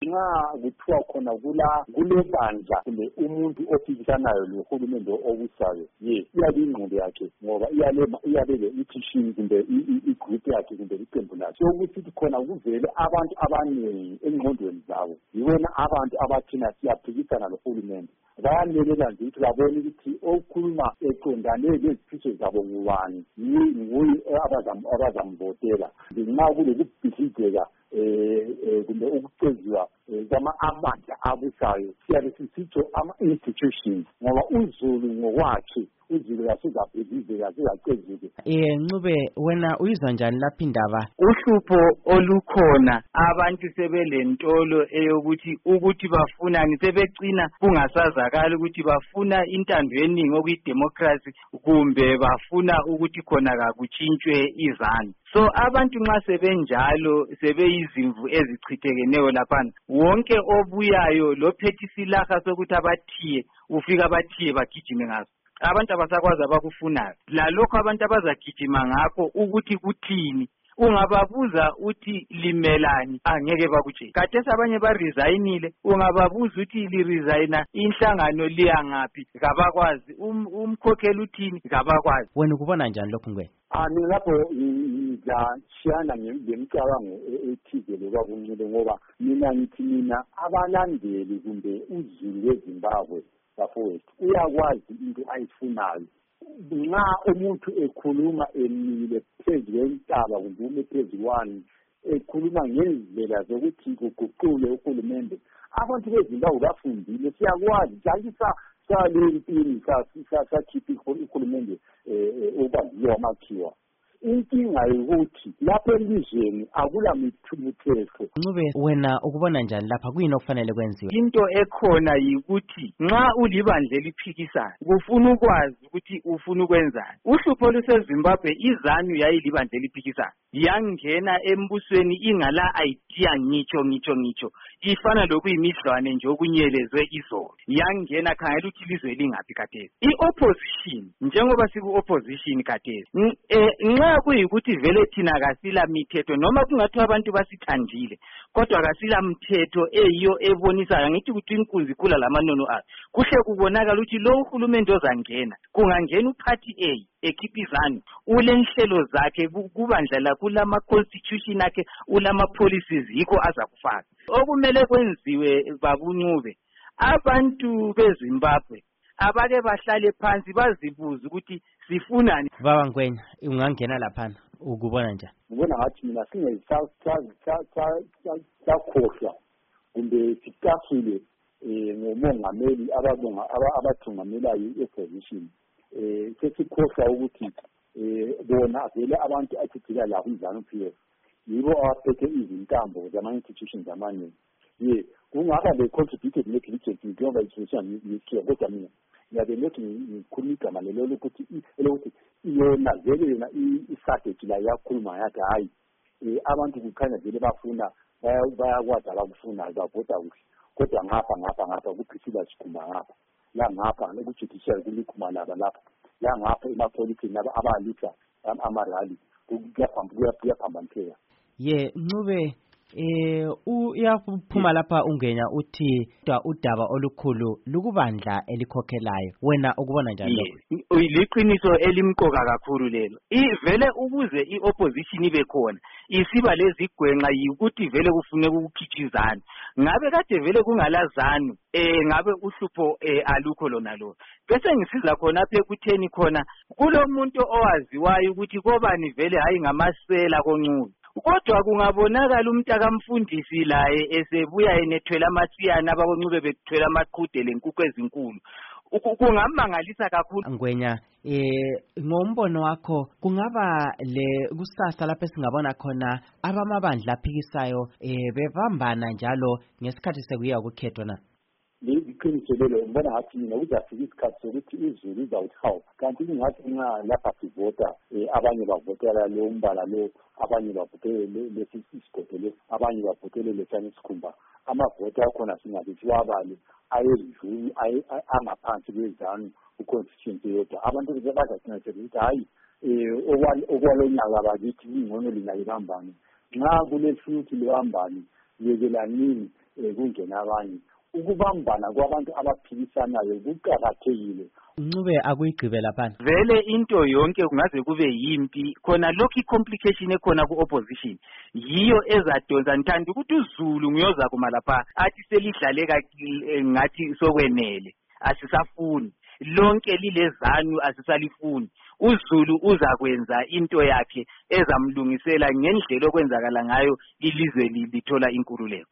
nxa kuthiwa khona kule bandla kumbe umuntu ophikisanayo lohulumende obusayo iyabe ingqondo yakhe ngoba iyabe le-institution kumbe igroup yakhe kumbe iqembu lakhe. So ukuthi khona kuvele abantu abaningi engqondweni zabo yibona abantu abathina siyaphikisana lohulumende bayanelela nje ukuthi babone ukuthi okhuluma eqondane lezifiso zabo ngubani nguye abazamvotela. Nxa kulokubhidlizeka kumbe ukuceziwa kwama-amandla abusayo siyabe sisitsho ama-institutions ngoba uzulu ngokwakhe uzulu kasezabhidlizeka sezacezike. Ncube, wena uyizwa njani lapha indaba? Uhlupho olukhona abantu sebelentolo ukuthi bafunani, sebecina kungasazakala ukuthi bafuna intando yeningi okuyidemocracy kumbe bafuna ukuthi khona kakutshintshwe izanu. So abantu nxa sebenjalo sebeyizimvu ezichitekeneyo laphana, wonke obuyayo lophethe isilaha sokuthi abathiye ufika abathiye bagijime ngaso. Abantu abasakwazi abakufunayo lalokho abantu abazagijima ngakho ukuthi kuthini. Ungababuza uthi limelani angeke bakutshela. Khathesi abanye baresign, ungababuza uthi liresigna inhlangano liya ngaphi kabakwazi, umkhokheli uthini kabakwazi. Wena ukubona njani lokho ngwe? Mina lapho ngiyashiyana ngemicabango ethize lokwakuncele ngoba mina abalandeli kumbe uzulu weZimbabwe bafowethu uyakwazi into ayifunayo. Nxa umuntu ekhuluma emile phezu kwentaba kumbe ume phezu kwani ekhuluma ngendlela zokuthi kuguqule uhulumende, abantu beZimbabwe bafundile, siyakwazi njalo salempini sakhipha uhulumende obanziwe wamakhiwa. Inkinga yokuthi lapha elizweni akula mithetho. Ncube, wena ukubona njani lapha, kuyini okufanele kwenziwe? Into ekhona yikuthi nxa ulibandla eliphikisayo kufuna ukwazi ukuthi ufuna ukwenzani. Uhlupho oluseZimbabwe, izanu yayilibandla eliphikisayo, yangena embusweni ingala idea ngitsho ifana lokuyimidlwane nje okunyelezwe izolo, yangena khangela ukuthi ilizwe lingaphi khathesi. I-opposition njengoba siku-opposition khathesi, nxa kuyikuthi vele thina kasila mithetho noma kungathiwa abantu basithandile kodwa kasila mthetho eyiyo ebonisayo ngithi ukuthi inkunzi ikhula lamanono ayo, kuhle kubonakala ukuthi lo uhulumende ozangena kungangena uphathi A ekhipha izanu ulenhlelo zakhe kubandla lakho kulama-constitution akhe ulama-policies yikho azakufaka. Okumele kwenziwe babuNcube, abantu beZimbabwe abake bahlale phansi bazibuza ukuthi sifunani. Baba Ngwenya, ungangena laphana ukubona njani? Ngibona ngathi mina singekhohlwa kumbe sicasule ngomongameli abathungamelayo i-opposition. Sesikhohlwa ukuthi bona vele abantu athithila labo iZanu PF yibo abaphethe izintambo zama-institutions amaningi. Kungaba be-contributed negligence njengoba i-institution yikhiya, kodwa mina ngiyabe lothi ngikhuluma igama lelo lokuthi yona vele yona i-strategy la yakhuluma yathi hayi abantu kukhanya vele bafuna bayakwazi abakufunayo bavota kuhle, kodwa ngapha kuphisila sikhumba ngapha ukujudicial kulikhuma lapha ngapha emapolitiki abalisa amarali kuyaphambanitheka. Ncube, uyaphuma lapha ungenya uthi udaba olukhulu lukubandla elikhokhelayo, wena ukubona njani lokho? Liqiniso elimqoka kakhulu lelo. Vele ukuze i-opposition ibe khona isiba lezigwenqa yikuthi vele kufuneka ukukhitshizana. Ngabe kade vele kungalazanu ngabe uhlupho alukho lona lo. Bese ngisiza khona apha ekutheni khona kulomuntu owaziwayo ukuthi kobani vele hayi ngamasela koNcube. Kodwa kungabonakala umntakamfundisi laye esebuya enethwela amasiyana abakoNcube bethwela amaqhude lenkukhu ezinkulu. Kungamangalisa kakhulu. Ngwenya, ngombono wakho kungaba le kusasa lapho singabona khona abamabandla aphikisayo bebambana njalo ngesikhathi sekuya ukukhethwa na? Liqiniso lelo, ngibona ngathi mina kuzafika isikhathi sokuthi izulu lizawuthi hawu kanti kungathi nxa lapha sivota abanye bavotela lo umbala lo, abanye bavotele lesi isigodo lesi, abanye bavotele lesana isikhumba. Amavoti akhona singabe siwabale ayedlula angaphansi kwezanu ku-constituency yodwa. Abantu bazathinathela ukuthi hayi okwalonyaka bakithi ingcono lina libambane, nxa kulefuthi libambane yekelanini kungena abanye. Ukubambana kwabantu abaphikisanayo kuqakathekile. Ncube akuyigqibe laphana. Vele into yonke kungaze kube yimpi khona lokhu complication ekhona ku-opposition yiyo ezadonsa. Ngithanda ukuthi uZulu nguyoza kuma lapha athi selidlale ngathi sokwenele asisafuni lonke lilezanu asisalifuni. uZulu uzakwenza into yakhe ezamlungisela ngendlela okwenzakala ngayo ilizwe lithola inkululeko.